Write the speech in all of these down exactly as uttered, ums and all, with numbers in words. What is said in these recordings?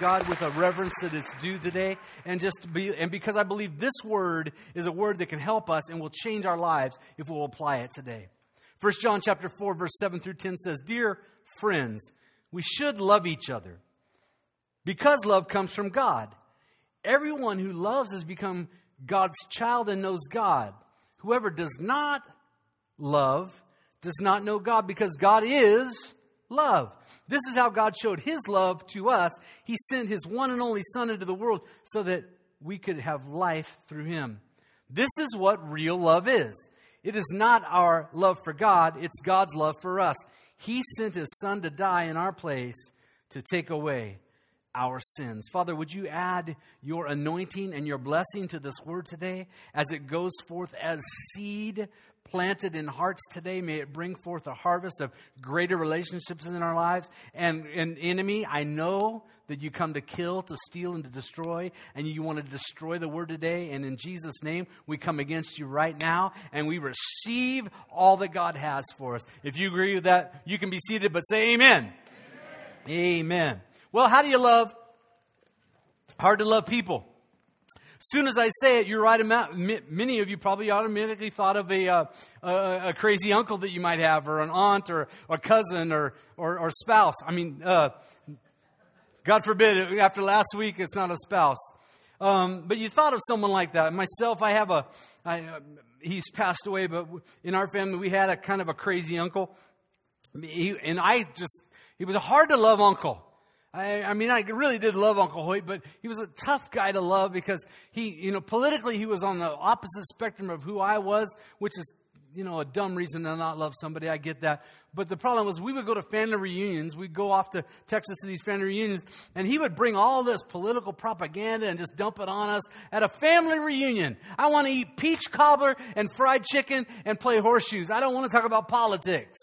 God with a reverence that it's due today. And just be, and because I believe this word is a word that can help us and will change our lives if we'll apply it today. First John chapter four, verse seven through ten says, "Dear friends, we should love each other because love comes from God. Everyone who loves has become God's child and knows God. Whoever does not love does not know God, because God is love. This is how God showed His love to us. He sent His one and only Son into the world so that we could have life through Him. This is what real love is. It is not our love for God, it's God's love for us. He sent His Son to die in our place to take away our sins." Father, would you add your anointing and your blessing to this word today as it goes forth as seed planted in hearts today? May it bring forth a harvest of greater relationships in our lives. And an enemy, I know that you come to kill, to steal, and to destroy, and you want to destroy the word today. And in Jesus' name, we come against you right now, and we receive all that God has for us. If you agree with that, you can be seated, but say amen. Amen. Amen. Well, how do you love? Hard to love people. As soon as I say it, you're right. About, many of you probably automatically thought of a, uh, a a crazy uncle that you might have, or an aunt, or a cousin, or or, or spouse. I mean, uh, God forbid, after last week, it's not a spouse. Um, but you thought of someone like that. Myself, I have a. I, uh, he's passed away, but in our family, we had a kind of a crazy uncle, he, and I just he was a hard to love uncle. I, I mean, I really did love Uncle Hoyt, but he was a tough guy to love because he, you know, politically he was on the opposite spectrum of who I was, which is, you know, a dumb reason to not love somebody. I get that. But the problem was we would go to family reunions. We'd go off to Texas to these family reunions, and he would bring all this political propaganda and just dump it on us at a family reunion. I want to eat peach cobbler and fried chicken and play horseshoes. I don't want to talk about politics.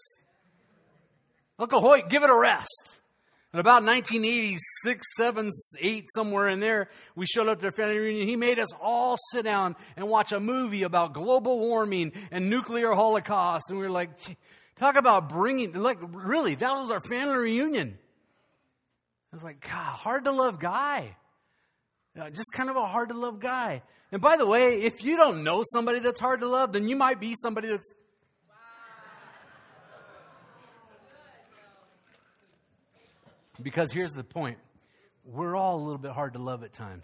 Uncle Hoyt, give it a rest. And about nineteen eighty-six, seven, eight, somewhere in there, we showed up to a family reunion. He made us all sit down and watch a movie about global warming and nuclear holocaust. And we were like, talk about bringing, like, really, that was our family reunion. I was like, God, hard to love guy. Uh, just kind of a hard to love guy. And by the way, if you don't know somebody that's hard to love, then you might be somebody that's Because here's the point. We're all a little bit hard to love at times.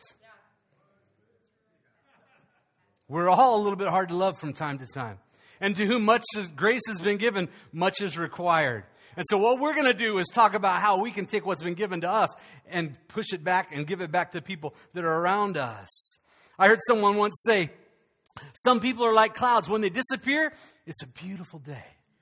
We're all a little bit hard to love from time to time. And to whom much grace has been given, much is required. And so what we're going to do is talk about how we can take what's been given to us and push it back and give it back to people that are around us. I heard someone once say, some people are like clouds. When they disappear, it's a beautiful day.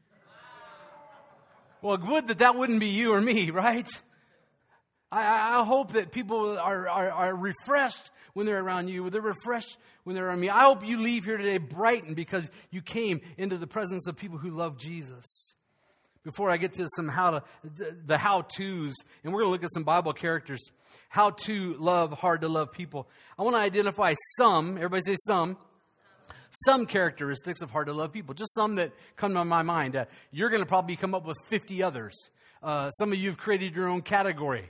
Well, would that that wouldn't be you or me, right? I, I hope that people are, are, are refreshed when they're around you. They're refreshed when they're around me. I hope you leave here today brightened because you came into the presence of people who love Jesus. Before I get to some how to, the how-tos, and we're going to look at some Bible characters, how to love hard to love people. I want to identify some, everybody say some, some characteristics of hard to love people. Just some that come to my mind. Uh, you're going to probably come up with fifty others. Uh, some of you have created your own category.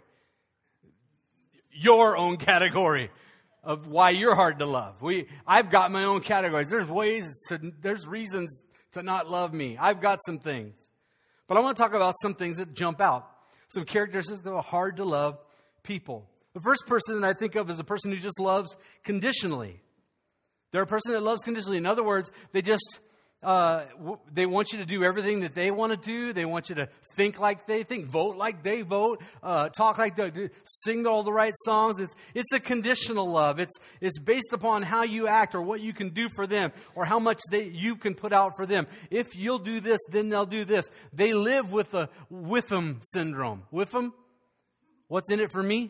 Your own category of why you're hard to love. We, I've got my own categories. There's ways, to, there's reasons to not love me. I've got some things. But I want to talk about some things that jump out. Some characteristics that are hard to love people. The first person that I think of is a person who just loves conditionally. They're a person that loves conditionally. In other words, they just, uh, w- they want you to do everything that they want to do. They want you to think like they think, vote like they vote, uh, talk like they do, sing all the right songs. It's it's a conditional love. It's it's based upon how you act or what you can do for them or how much they you can put out for them. If you'll do this, then they'll do this. They live with the with them syndrome. With them? What's in it for me?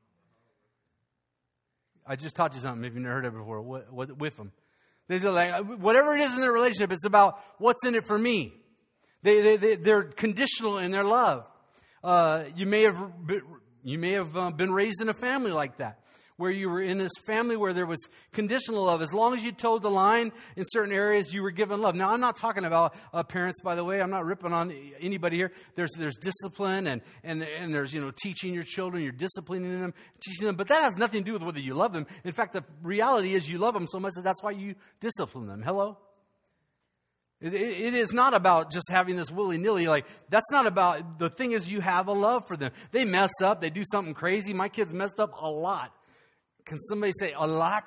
I just taught you something if you've never heard of it before. What, what, with them. They're like, whatever it is in their relationship, it's about what's in it for me. They, they, they, they're conditional in their love. Uh, you may have been, you may have uh, been raised in a family like that, where you were in this family where there was conditional love. As long as you towed the line in certain areas, you were given love. Now, I'm not talking about uh, parents, by the way. I'm not ripping on anybody here. There's there's discipline and, and, and there's, you know, teaching your children. You're disciplining them, teaching them. But that has nothing to do with whether you love them. In fact, the reality is you love them so much that that's why you discipline them. Hello? It, it is not about just having this willy-nilly. Like, that's not about, the thing is you have a love for them. They mess up. They do something crazy. My kids messed up a lot. Can somebody say a lot?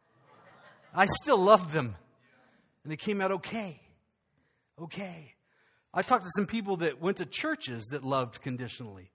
I still love them. And they came out okay. Okay. I talked to some people that went to churches that loved conditionally.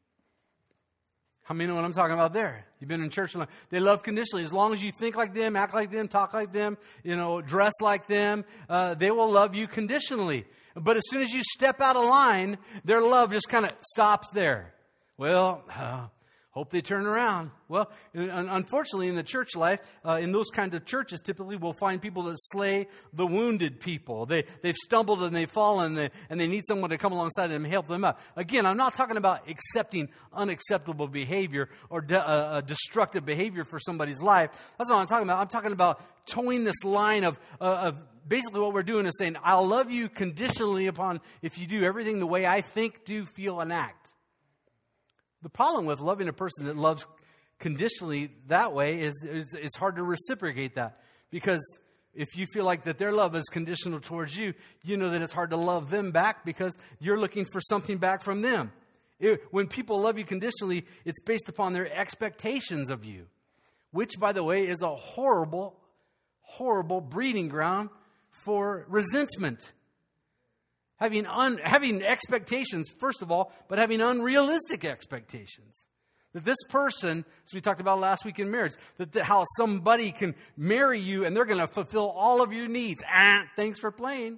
How many know what I'm talking about there? You've been in church. They love conditionally. As long as you think like them, act like them, talk like them, you know, dress like them, uh, they will love you conditionally. But as soon as you step out of line, their love just kind of stops there. Well, uh, hope they turn around. Well, unfortunately, in the church life, uh, in those kind of churches, typically we'll find people that slay the wounded people. They, they've stumbled and they've fallen, and they, and they need someone to come alongside them and help them out. Again, I'm not talking about accepting unacceptable behavior or de- uh, destructive behavior for somebody's life. That's not what I'm talking about. I'm talking about towing this line of, uh, of basically what we're doing is saying, I'll love you conditionally upon if you do everything the way I think, do, feel, and act. The problem with loving a person that loves conditionally that way is, is it's hard to reciprocate that. Because if you feel like that their love is conditional towards you, you know that it's hard to love them back because you're looking for something back from them. It, when people love you conditionally, it's based upon their expectations of you, which, by the way, is a horrible, horrible breeding ground for resentment. Having un, having expectations, first of all, but having unrealistic expectations. That this person, as we talked about last week in marriage, that the, how somebody can marry you and they're going to fulfill all of your needs. Ah, thanks for playing.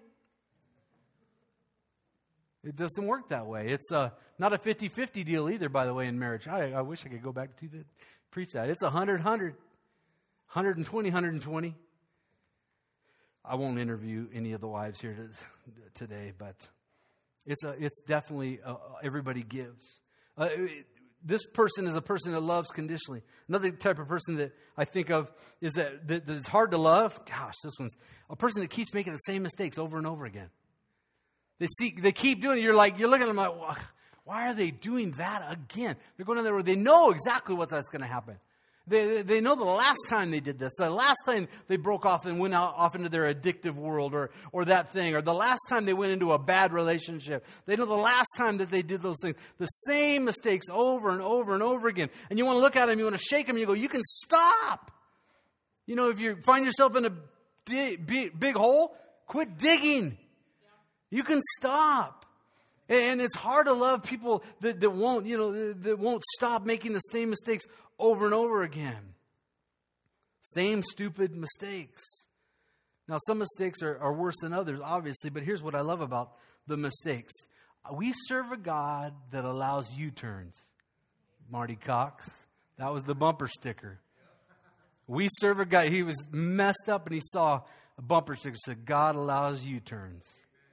It doesn't work that way. It's a, not a fifty-fifty deal either, by the way, in marriage. I, I wish I could go back to the, preach that. It's one hundred, one hundred, one hundred twenty, one hundred twenty. I won't interview any of the wives here to, today, but it's a, it's definitely uh, everybody gives. Uh, it, this person is a person that loves conditionally. Another type of person that I think of is that, that, that it's hard to love. Gosh, this one's a person that keeps making the same mistakes over and over again. They see, they keep doing it. You're like, you're looking at them like, why are they doing that again? They're going in there where they know exactly what that's going to happen. They they know the last time they did this, the last time they broke off and went out off into their addictive world or or that thing, or the last time they went into a bad relationship. They know the last time that they did those things. The same mistakes over and over and over again. And you want to look at them, you want to shake them, and you go, you can stop. You know, if you find yourself in a big, big, big hole, quit digging. You can stop. And it's hard to love people that, that won't, you know, that won't stop making the same mistakes over and over again. Same stupid mistakes. Now, some mistakes are, are worse than others, obviously, but here's what I love about the mistakes. We serve a God that allows U-turns. Marty Cox, that was the bumper sticker. We serve a God, he was messed up and he saw a bumper sticker that said, God allows U-turns.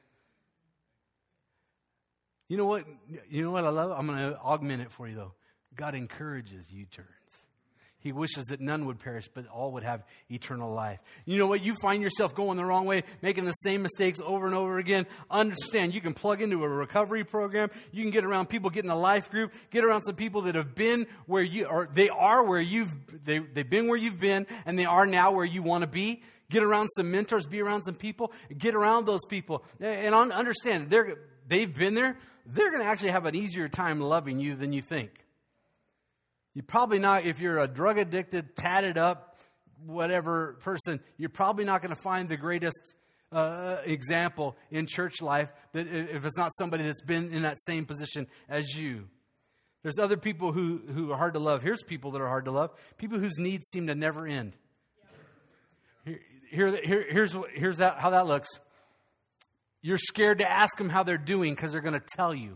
You know what? You know what I love? I'm going to augment it for you, though. God encourages U-turns. He wishes that none would perish, but all would have eternal life. You know what? You find yourself going the wrong way, making the same mistakes over and over again. Understand, you can plug into a recovery program. You can get around people, get in a life group, get around some people that have been where you or they are where you've they, they've been where you've been, and they are now where you want to be. Get around some mentors, be around some people, get around those people, and understand they're they've been there. They're going to actually have an easier time loving you than you think. You're probably not, if you're a drug addicted, tatted up, whatever person, you're probably not going to find the greatest uh, example in church life that if it's not somebody that's been in that same position as you. There's other people who, who are hard to love. Here's people that are hard to love. People whose needs seem to never end. Here, here, here, here's here's that, how that looks. You're scared to ask them how they're doing because they're going to tell you.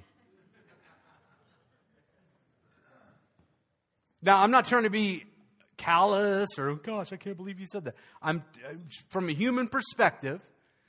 Now, I'm not trying to be callous or, oh, gosh, I can't believe you said that. I'm from a human perspective,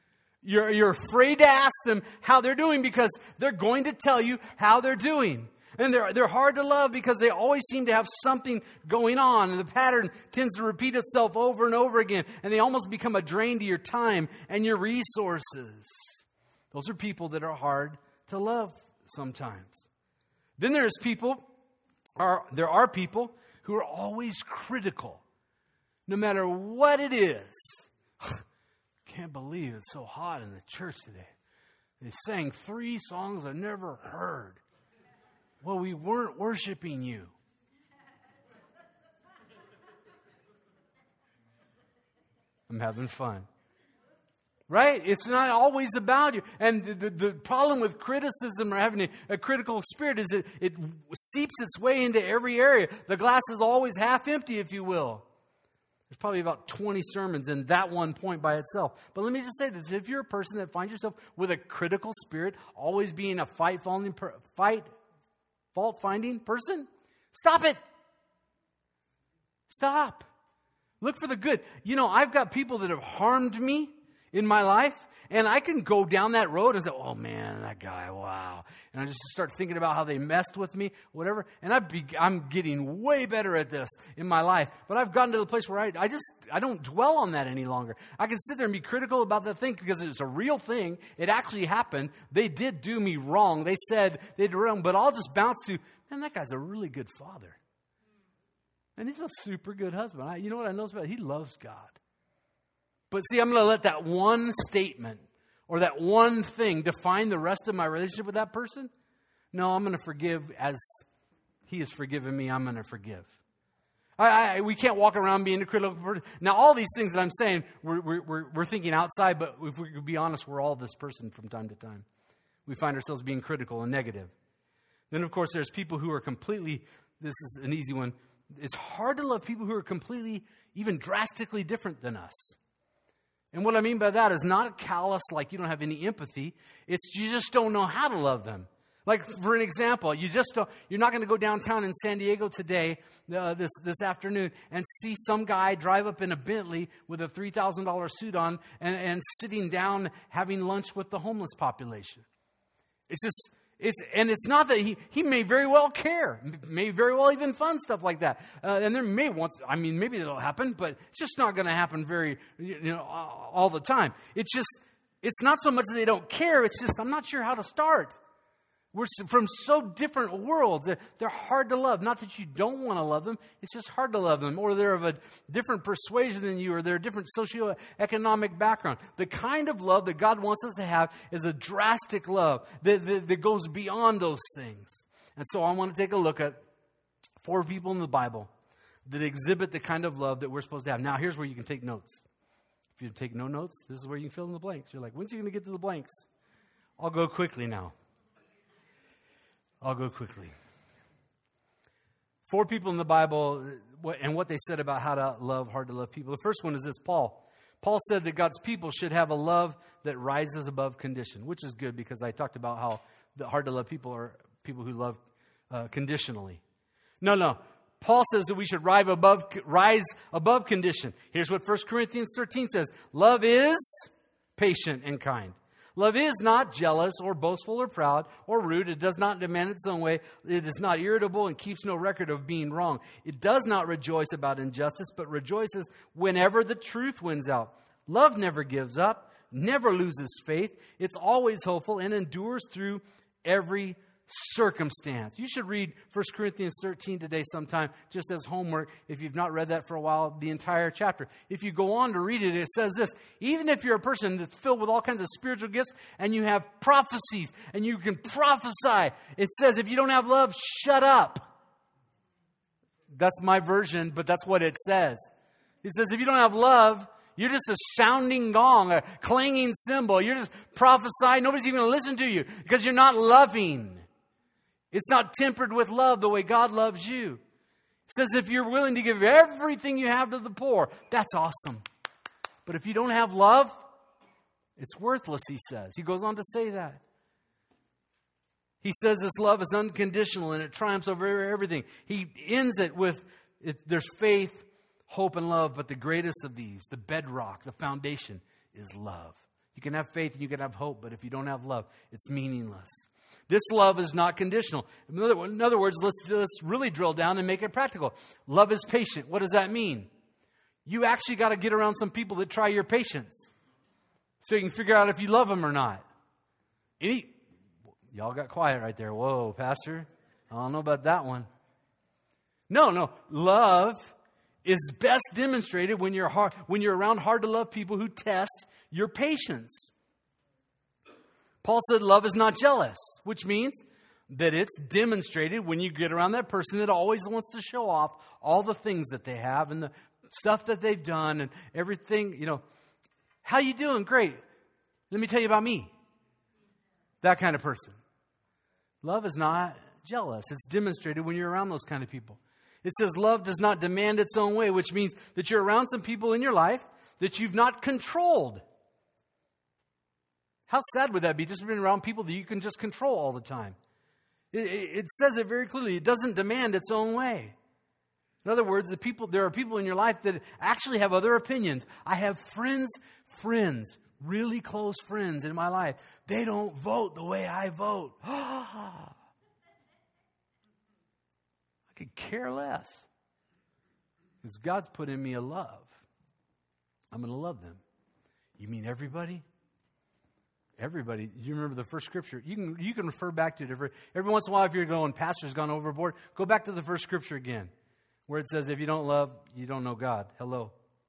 you're, you're afraid to ask them how they're doing because they're going to tell you how they're doing. And they're, they're hard to love because they always seem to have something going on. And the pattern tends to repeat itself over and over again. And they almost become a drain to your time and your resources. Those are people that are hard to love sometimes. Then there's people, are there are people who are always critical. No matter what it is. Can't believe it's so hot in the church today. They sang three songs I've never heard. Well, we weren't worshiping you. I'm having fun. Right? It's not always about you. And the, the, the problem with criticism or having a, a critical spirit is that it seeps its way into every area. The glass is always half empty, if you will. There's probably about twenty sermons in that one point by itself. But let me just say this. If you're a person that finds yourself with a critical spirit, always being a fight finding, fight, fault finding person, stop it. Stop. Look for the good. You know, I've got people that have harmed me in my life, and I can go down that road and say, oh man, that guy, wow. And I just start thinking about how they messed with me, whatever. And I be, I'm getting way better at this in my life. But I've gotten to the place where I, I just, I don't dwell on that any longer. I can sit there and be critical about that thing because it's a real thing. It actually happened. They did do me wrong. They said they did wrong. But I'll just bounce to, man, that guy's a really good father. And he's a super good husband. I, you know what I know about it? He loves God. But see, I'm going to let that one statement or that one thing define the rest of my relationship with that person. No, I'm going to forgive as he has forgiven me. I'm going to forgive. I, I, we can't walk around being a critical person. Now, all these things that I'm saying, we're, we're, we're thinking outside, but if we could be honest, we're all this person from time to time. We find ourselves being critical and negative. Then, of course, there's people who are completely, this is an easy one, it's hard to love people who are completely, even drastically different than us. And what I mean by that is not callous, like you don't have any empathy. It's you just don't know how to love them. Like, for an example, you just don't, you're not going to go downtown in San Diego today, uh, this this afternoon, and see some guy drive up in a Bentley with a three thousand dollars suit on and, and sitting down having lunch with the homeless population. It's just, it's and it's not that he, he may very well care, may very well even fund stuff like that. Uh, and there may once, I mean, maybe it'll happen, but it's just not going to happen very, you know, all the time. It's just, it's not so much that they don't care. It's just, I'm not sure how to start. We're from so different worlds. They're hard to love. Not that you don't want to love them. It's just hard to love them. Or they're of a different persuasion than you, or they're a different socioeconomic background. The kind of love that God wants us to have is a drastic love that, that, that goes beyond those things. And so I want to take a look at four people in the Bible that exhibit the kind of love that we're supposed to have. Now, here's where you can take notes. If you take no notes, this is where you can fill in the blanks. You're like, when's he going to get to the blanks? I'll go quickly now. I'll go quickly. Four people in the Bible and what they said about how to love, hard to love people. The first one is this, Paul. Paul said that God's people should have a love that rises above condition, which is good because I talked about how the hard to love people are people who love uh, conditionally. No, no. Paul says that we should rise above, rise above condition. Here's what First Corinthians thirteen says. Love is patient and kind. Love is not jealous or boastful or proud or rude. It does not demand its own way. It is not irritable and keeps no record of being wrong. It does not rejoice about injustice, but rejoices whenever the truth wins out. Love never gives up, never loses faith. It's always hopeful and endures through every circumstance. You should read First Corinthians thirteen today sometime, just as homework, if you've not read that for a while, the entire chapter. If you go on to read it, it says this: even if you're a person that's filled with all kinds of spiritual gifts and you have prophecies and you can prophesy, it says if you don't have love, shut up. That's my version, but that's what it says. It says if you don't have love, you're just a sounding gong, a clanging cymbal. You're just prophesying. Nobody's even going to listen to you because you're not loving. It's not tempered with love the way God loves you. It says if you're willing to give everything you have to the poor, that's awesome. But if you don't have love, it's worthless, he says. He goes on to say that. He says this love is unconditional and it triumphs over everything. He ends it with it, there's faith, hope, and love, but the greatest of these, the bedrock, the foundation, is love. You can have faith and you can have hope, but if you don't have love, it's meaningless. This love is not conditional. In other, in other words, let's, let's really drill down and make it practical. Love is patient. What does that mean? You actually got to get around some people that try your patience so you can figure out if you love them or not. Any, y'all got quiet right there. Whoa, Pastor. I don't know about that one. No, no. Love is best demonstrated when you're hard, when you're around hard-to-love people who test your patience. Paul said love is not jealous, which means that it's demonstrated when you get around that person that always wants to show off all the things that they have and the stuff that they've done and everything. You know, how you doing? Great. Let me tell you about me. That kind of person. Love is not jealous. It's demonstrated when you're around those kind of people. It says love does not demand its own way, which means that you're around some people in your life that you've not controlled. How sad would that be, just being around people that you can just control all the time? It, it, it says it very clearly. It doesn't demand its own way. In other words, the people there are people in your life that actually have other opinions. I have friends, friends, really close friends in my life. They don't vote the way I vote. I could care less. Because God's put in me a love. I'm going to love them. You mean everybody? Everybody. You remember the first scripture. You can you can refer back to it. Every, every once in a while, if you're going, Pastor's gone overboard, go back to the first scripture again, where it says, if you don't love, you don't know God. Hello.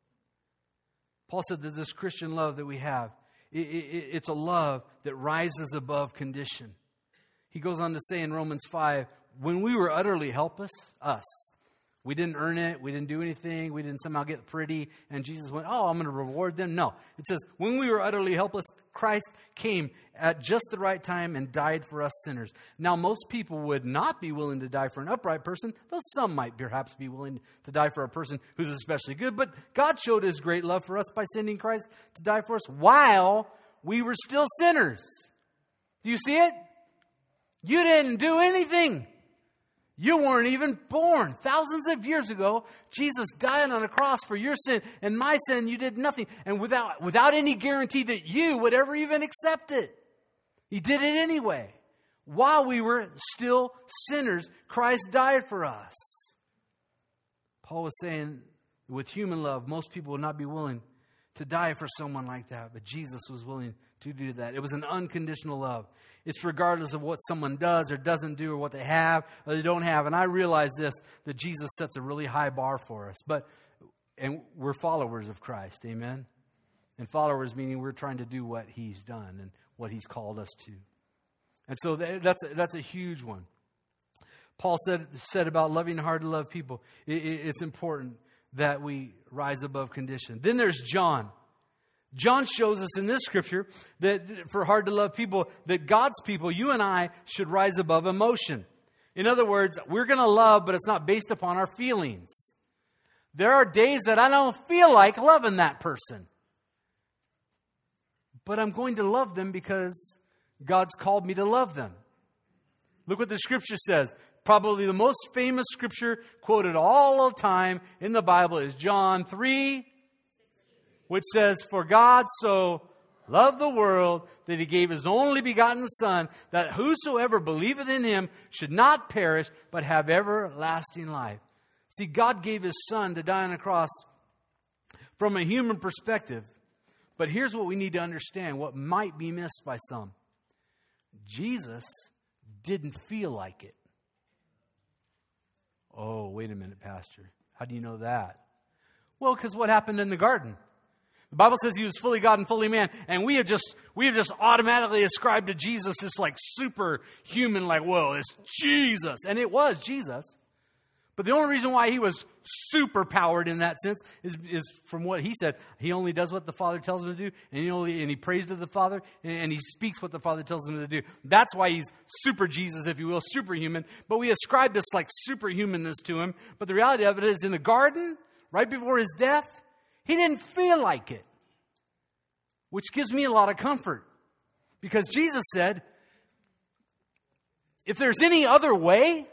Paul said that this Christian love that we have, it, it, it's a love that rises above condition. He goes on to say in Romans five, when we were utterly helpless, us, we didn't earn it, we didn't do anything, we didn't somehow get pretty, and Jesus went, oh, I'm going to reward them. No, it says, when we were utterly helpless, Christ came at just the right time and died for us sinners. Now, most people would not be willing to die for an upright person, though some might perhaps be willing to die for a person who's especially good, but God showed His great love for us by sending Christ to die for us while we were still sinners. Do you see it? You didn't do anything. You weren't even born. Thousands of years ago, Jesus died on a cross for your sin and my sin. You did nothing. And without, without any guarantee that you would ever even accept it. He did it anyway. While we were still sinners, Christ died for us. Paul was saying, with human love, most people would not be willing to die for someone like that. But Jesus was willing to do that. It was an unconditional love. It's regardless of what someone does or doesn't do or what they have or they don't have. And I realize this, that Jesus sets a really high bar for us. But and we're followers of Christ. Amen? And followers meaning we're trying to do what He's done and what He's called us to. And so that's a, that's a huge one. Paul said, said about loving hard to love people, it, it, it's important that we rise above condition. Then there's John. John shows us in this scripture that for hard to love people, that God's people, you and I, should rise above emotion. In other words, we're going to love, but it's not based upon our feelings. There are days that I don't feel like loving that person. But I'm going to love them because God's called me to love them. Look what the scripture says. Probably the most famous scripture quoted all the time in the Bible is John three, which says, for God so loved the world that He gave His only begotten Son, that whosoever believeth in Him should not perish, but have everlasting life. See, God gave His Son to die on a cross from a human perspective. But here's what we need to understand, what might be missed by some. Jesus didn't feel like it. Oh, wait a minute, Pastor. How do you know that? Well, because what happened in the garden? The Bible says He was fully God and fully man, and we have just we have just automatically ascribed to Jesus this like superhuman, like, whoa, it's Jesus. And it was Jesus. But the only reason why He was super powered in that sense is, is from what He said. He only does what the Father tells Him to do, and He only and He prays to the Father, and, and He speaks what the Father tells Him to do. That's why He's super Jesus, if you will, superhuman. But we ascribe this like superhumanness to Him. But the reality of it is, in the garden, right before His death, He didn't feel like it. Which gives me a lot of comfort. Because Jesus said, if there's any other way,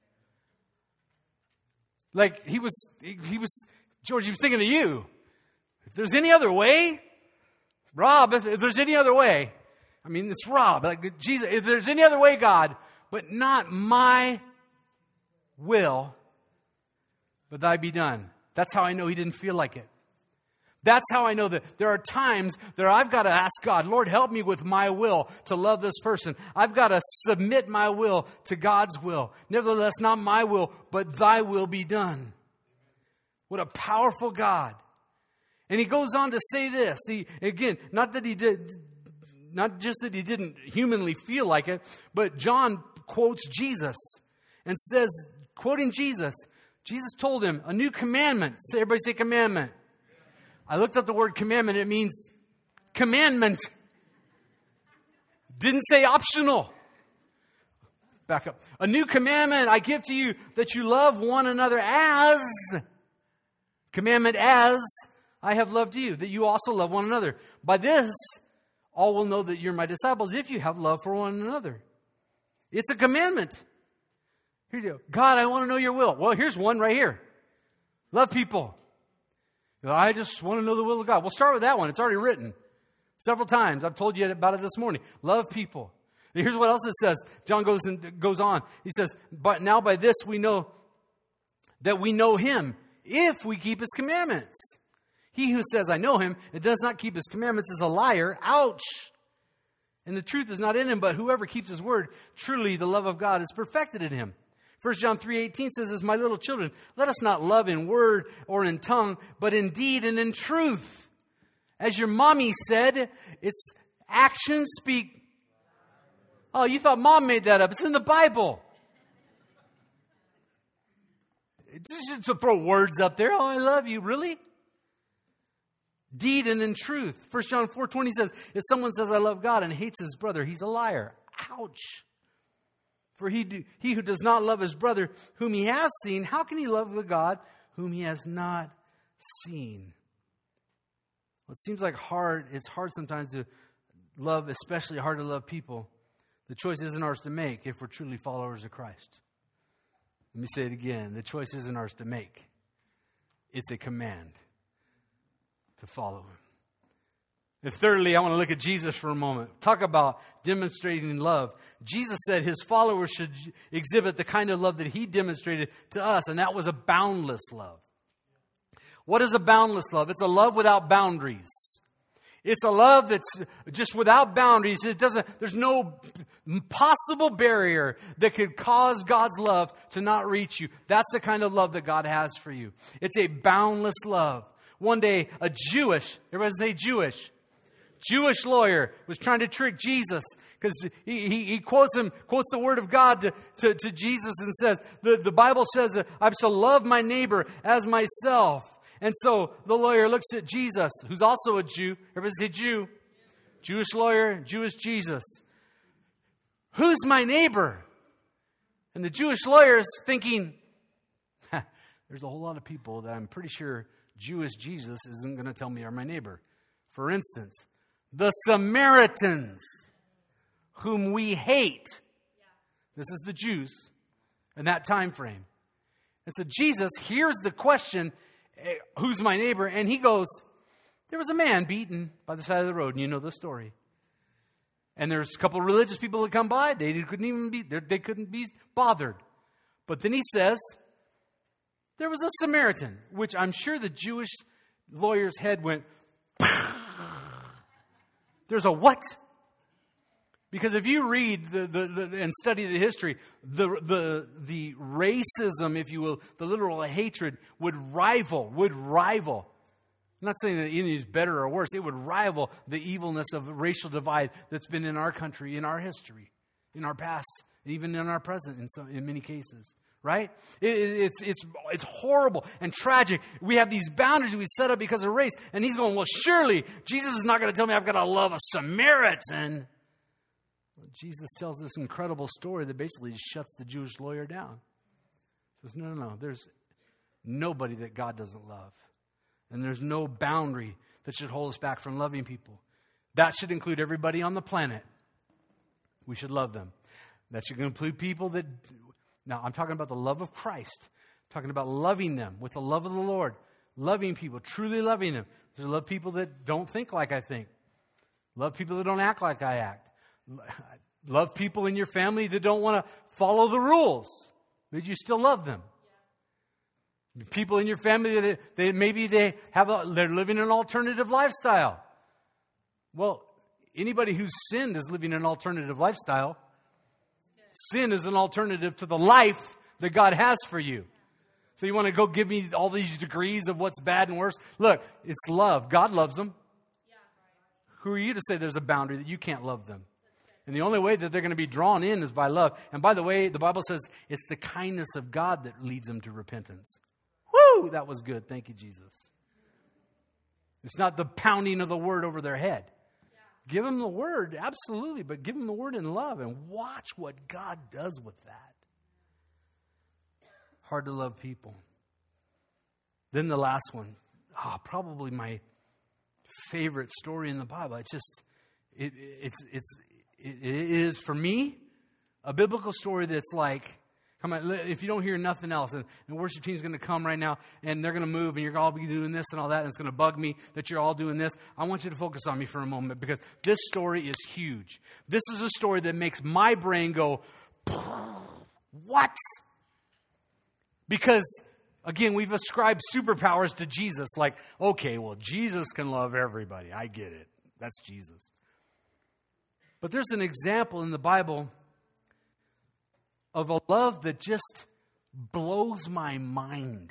like he was, he was, George, he was thinking of you. If there's any other way, Rob, if, if there's any other way, I mean, it's raw. But like, Jesus, if there's any other way, God, but not my will, but thy be done. That's how I know he didn't feel like it. That's how I know that there are times that I've got to ask God, Lord, help me with my will to love this person. I've got to submit my will to God's will. Nevertheless, not my will, but thy will be done. What a powerful God. And he goes on to say this. He, again, not that he did, not just that he didn't humanly feel like it, but John quotes Jesus and says, quoting Jesus, Jesus told him, a new commandment. Everybody say commandment. I looked up the word commandment. It means commandment. Didn't say optional. Back up. A new commandment I give to you, that you love one another as, commandment as I have loved you, that you also love one another. By this, all will know that you're my disciples if you have love for one another. It's a commandment. Here you go. God, I want to know your will. Well, here's one right here. Love people. I just want to know the will of God. We'll start with that one. It's already written several times. I've told you about it this morning. Love people. And here's what else it says. John goes and goes on. He says, but now by this we know that we know him if we keep his commandments. He who says, I know him, and does not keep his commandments is a liar. Ouch. And the truth is not in him, but whoever keeps his word, truly the love of God is perfected in him. First John three eighteen says, as my little children, let us not love in word or in tongue, but in deed and in truth. As your mommy said, it's actions speak. Oh, you thought mom made that up. It's in the Bible. It's just to throw words up there. Oh, I love you. Really? Deed and in truth. First John four twenty says, if someone says I love God and hates his brother, he's a liar. Ouch. For he, do, he who does not love his brother whom he has seen, how can he love the God whom he has not seen? Well, it seems like hard. It's hard sometimes to love, especially hard to love people. The choice isn't ours to make if we're truly followers of Christ. Let me say it again. The choice isn't ours to make. It's a command to follow him. And thirdly, I want to look at Jesus for a moment. Talk about demonstrating love. Jesus said his followers should exhibit the kind of love that he demonstrated to us, and that was a boundless love. What is a boundless love? It's a love without boundaries. It's a love that's just without boundaries. It doesn't, there's no possible barrier that could cause God's love to not reach you. That's the kind of love that God has for you. It's a boundless love. One day, a Jewish, everybody say Jewish, Jewish lawyer was trying to trick Jesus because he, he, he quotes him, quotes the word of God to, to, to Jesus and says, the, the Bible says that I'm to love my neighbor as myself. And so the lawyer looks at Jesus, who's also a Jew. Everybody say Jew. Jewish lawyer, Jewish Jesus. Who's my neighbor? And the Jewish lawyer is thinking, there's a whole lot of people that I'm pretty sure Jewish Jesus isn't going to tell me are my neighbor. For instance, the Samaritans, whom we hate. This is the Jews in that time frame. And so Jesus hears the question, who's my neighbor? And he goes, there was a man beaten by the side of the road, and you know the story. And there's a couple of religious people that come by. They couldn't even be, they couldn't be bothered. But then he says, there was a Samaritan, which I'm sure the Jewish lawyer's head went, there's a what? Because if you read the, the, the and study the history, the, the the racism, if you will, the literal hatred would rival, would rival. I'm not saying that any is better or worse. It would rival the evilness of racial divide that's been in our country, in our history, in our past, even in our present, in some, in many cases. Right? It, it's it's it's horrible and tragic. We have these boundaries we set up because of race, and he's going, well, surely Jesus is not going to tell me I've got to love a Samaritan. Jesus tells this incredible story that basically shuts the Jewish lawyer down. He says, no, no, no. There's nobody that God doesn't love. And there's no boundary that should hold us back from loving people. That should include everybody on the planet. We should love them. That should include people that... Now, I'm talking about the love of Christ. I'm talking about loving them with the love of the Lord. Loving people, truly loving them. There's love people that don't think like I think. Love people that don't act like I act. Love people in your family that don't want to follow the rules, but you still love them. People in your family that they, maybe they have a, they're living an alternative lifestyle. Well, anybody who's sinned is living an alternative lifestyle. Sin is an alternative to the life that God has for you. So you want to go give me all these degrees of what's bad and worse? Look, it's love. God loves them. Who are you to say there's a boundary that you can't love them? And the only way that they're going to be drawn in is by love. And by the way, the Bible says it's the kindness of God that leads them to repentance. Woo! That was good. Thank you, Jesus. It's not the pounding of the word over their head. Yeah. Give them the word, absolutely, but give them the word in love and watch what God does with that. Hard to love people. Then the last one, oh, probably my favorite story in the Bible. It's just, it, it's, it's, it, it is for me a biblical story that's like, come on, if you don't hear nothing else, and the worship team is going to come right now, and they're going to move, and you're all be doing this and all that, and it's going to bug me that you're all doing this. I want you to focus on me for a moment, because this story is huge. This is a story that makes my brain go, what? Because, again, we've ascribed superpowers to Jesus, like, okay, well, Jesus can love everybody. I get it. That's Jesus. But there's an example in the Bible of a love that just blows my mind.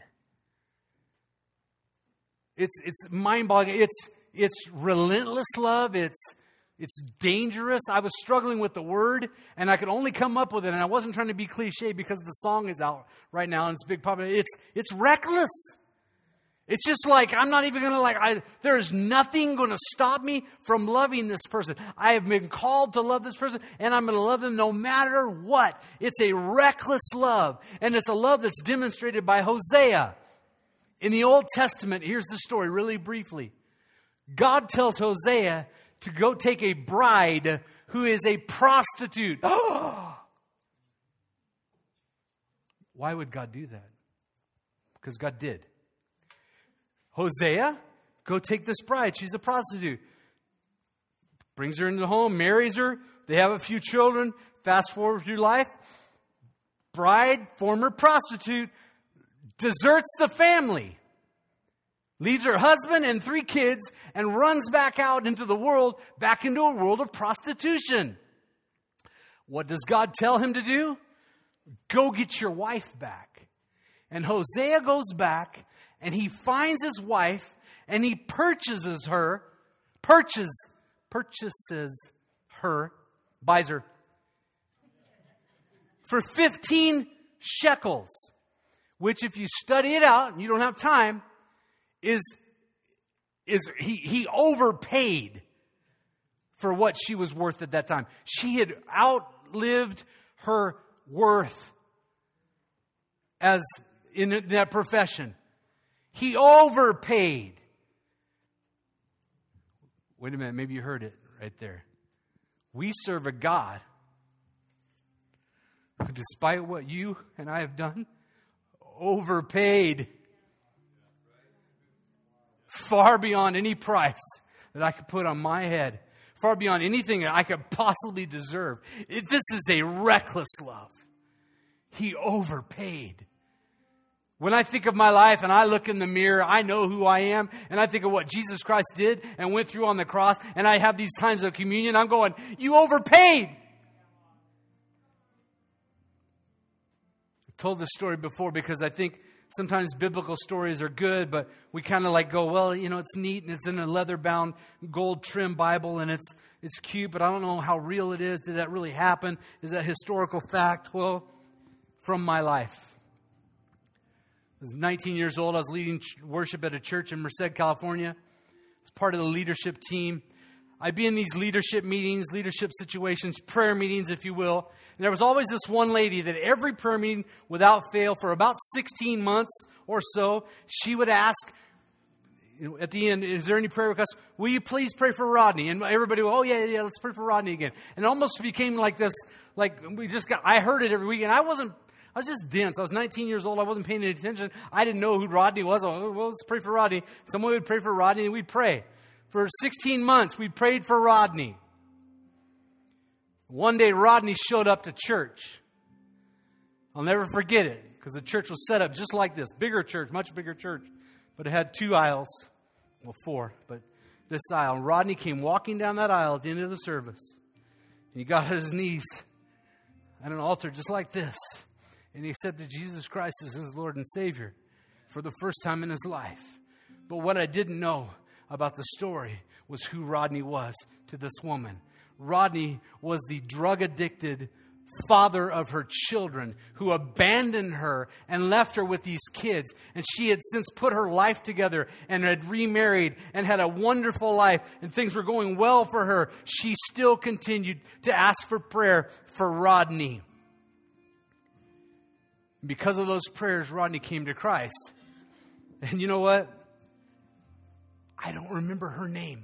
It's it's mind-boggling. It's it's relentless love. It's it's dangerous. I was struggling with the word, and I could only come up with it. And I wasn't trying to be cliche because the song is out right now and it's big popular. It's it's reckless. It's just like, I'm not even going to like, I, there is nothing going to stop me from loving this person. I have been called to love this person, and I'm going to love them no matter what. It's a reckless love, and it's a love that's demonstrated by Hosea. In the Old Testament, here's the story really briefly. God tells Hosea to go take a bride who is a prostitute. Oh! Why would God do that? Because God did. Hosea, go take this bride. She's a prostitute. Brings her into the home, marries her. They have a few children. Fast forward through life. Bride, former prostitute, deserts the family. Leaves her husband and three kids and runs back out into the world, back into a world of prostitution. What does God tell him to do? Go get your wife back. And Hosea goes back, and he finds his wife, and he purchases her, purchase, purchases her, buys her for fifteen shekels, which if you study it out, and you don't have time, is, is he, he overpaid for what she was worth at that time. She had outlived her worth as in that profession. He overpaid. Wait a minute, maybe you heard it right there. We serve a God who, despite what you and I have done, overpaid far beyond any price that I could put on my head, far beyond anything that I could possibly deserve. It, this is a reckless love. He overpaid. When I think of my life and I look in the mirror, I know who I am, and I think of what Jesus Christ did and went through on the cross, and I have these times of communion, I'm going, you overpaid. I've told this story before because I think sometimes biblical stories are good, but we kind of like go, well, you know, it's neat, and it's in a leather-bound, gold-trimmed Bible, and it's it's cute, but I don't know how real it is. Did that really happen? Is that historical fact? Well, from my life. I was nineteen years old. I was leading worship at a church in Merced, California. I was part of the leadership team. I'd be in these leadership meetings, leadership situations, prayer meetings, if you will. And there was always this one lady that every prayer meeting, without fail, for about sixteen months or so, she would ask, you know, at the end, is there any prayer requests? Will you please pray for Rodney? And everybody would, oh, yeah, yeah, let's pray for Rodney again. And it almost became like this, like we just got, I heard it every week, and I wasn't, I was just dense. I was nineteen years old. I wasn't paying any attention. I didn't know who Rodney was. I was, well, let's pray for Rodney. Someone would pray for Rodney, and we'd pray. For sixteen months, we prayed for Rodney. One day Rodney showed up to church. I'll never forget it because the church was set up just like this. Bigger church, much bigger church. But it had two aisles. Well, four. But this aisle. And Rodney came walking down that aisle at the end of the service. And he got on his knees at an altar just like this. And he accepted Jesus Christ as his Lord and Savior for the first time in his life. But what I didn't know about the story was who Rodney was to this woman. Rodney was the drug-addicted father of her children who abandoned her and left her with these kids. And she had since put her life together and had remarried and had a wonderful life and things were going well for her. She still continued to ask for prayer for Rodney. Because of those prayers, Rodney came to Christ. And you know what? I don't remember her name.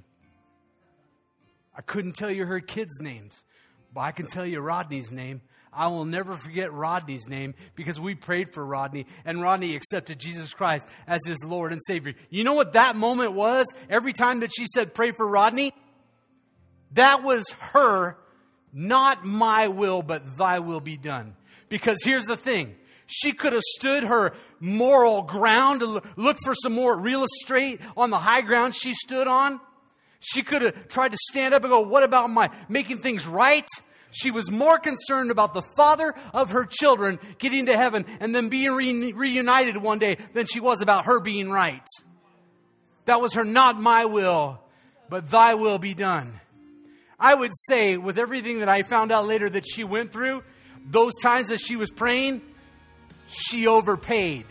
I couldn't tell you her kids' names, but I can tell you Rodney's name. I will never forget Rodney's name because we prayed for Rodney and Rodney accepted Jesus Christ as his Lord and Savior. You know what that moment was? Every time that she said, pray for Rodney, that was her, not my will, but thy will be done. Because here's the thing. She could have stood her moral ground to look for some more real estate on the high ground she stood on. She could have tried to stand up and go, what about my making things right? She was more concerned about the father of her children getting to heaven and them being re- reunited one day than she was about her being right. That was her, not my will, but thy will be done. I would say with everything that I found out later that she went through, those times that she was praying, she overpaid.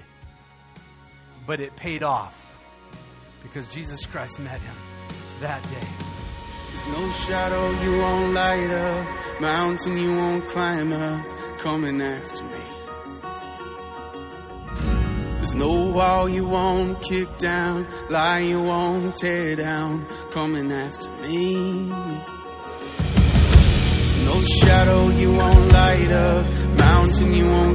But it paid off because Jesus Christ met him that day. There's no shadow you won't light up, mountain you won't climb up, coming after me. There's no wall you won't kick down, lie you won't tear down, coming after me. There's no shadow you won't light up, mountain you won't